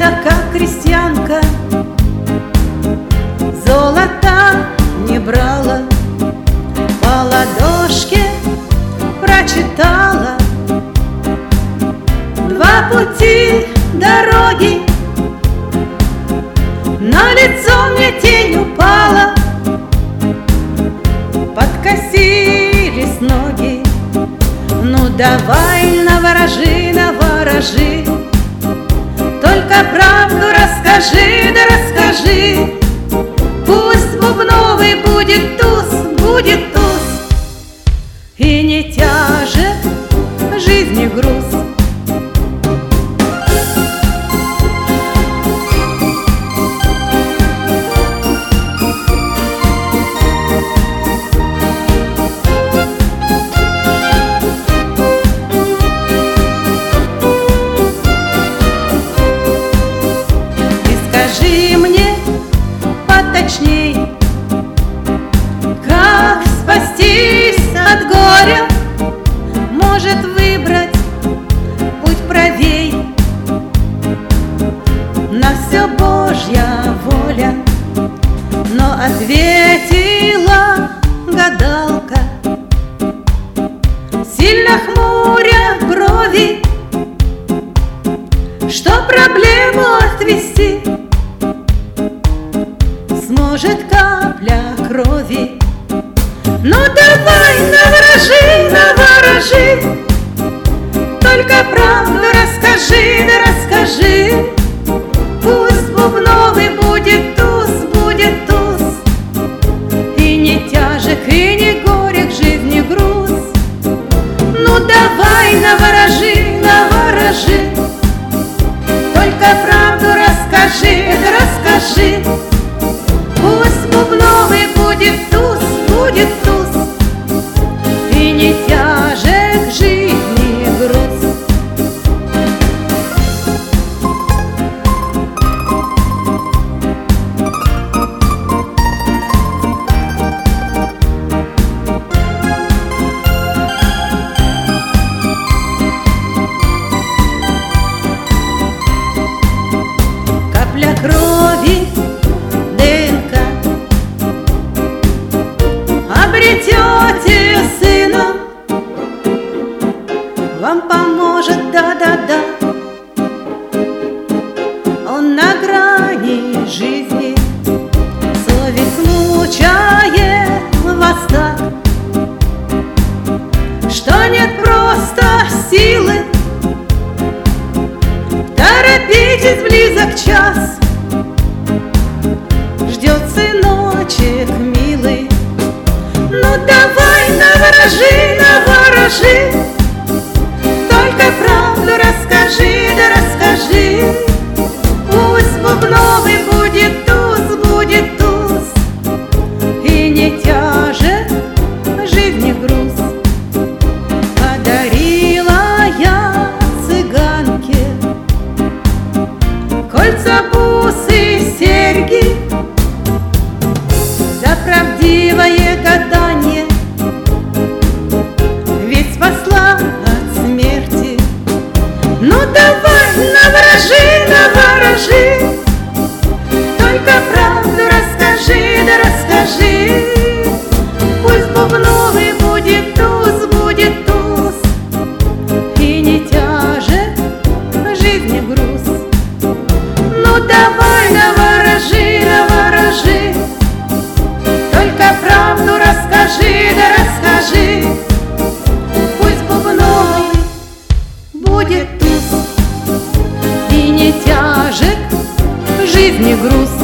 я-то как крестьянка золота не брала, по ладошке прочитала два пути дороги. На лицо мне тень упала, подкосились ноги. Ну давай, наворожи, наворожи, только правду расскажи, да расскажи. Пусть бубновый будет туз, и не тяжет жизни груз. Скажи мне поточней, как спастись от горя? Может, выбрать путь правей? На все Божья воля. Но ответила гадалка, сильно хмуря брови, что проблему отвести сможет капля крови. Ну давай, наворожи, наворожи, только правду расскажи, да расскажи. Пусть бубновый будет туз, и не тяжек, и не горек жизни груз. Ну давай, наворожи, наворожи, только правду расскажи, да расскажи. Пусть бубновый будет туз, и не тяжек жизни груз. Капля крови, ДНК, обретете сына, вам поможет, да-да-да. Он на грани жизни, совесть мучает вас так, что нет просто силы. Торопитесь, близок час, ждет сыночек милый. Ну давай, наворожи, наворожи, только правду расскажи, да расскажи. Пусть бубновый будет туз, и не тяжет жизни груз. Подарила я цыганке кольца, бусы, серьги за правдивое гадание, ведь спасла от смерти. Ну давай, наворожи, наворожи, только правду расскажи, да расскажи. Пусть бубновый будет туз, и не тяжет жизни груз. Ну давай, наворожи, наворожи, только правду расскажи, да расскажи. Пусть бубновый будет туз, и не тяжек жизни груз.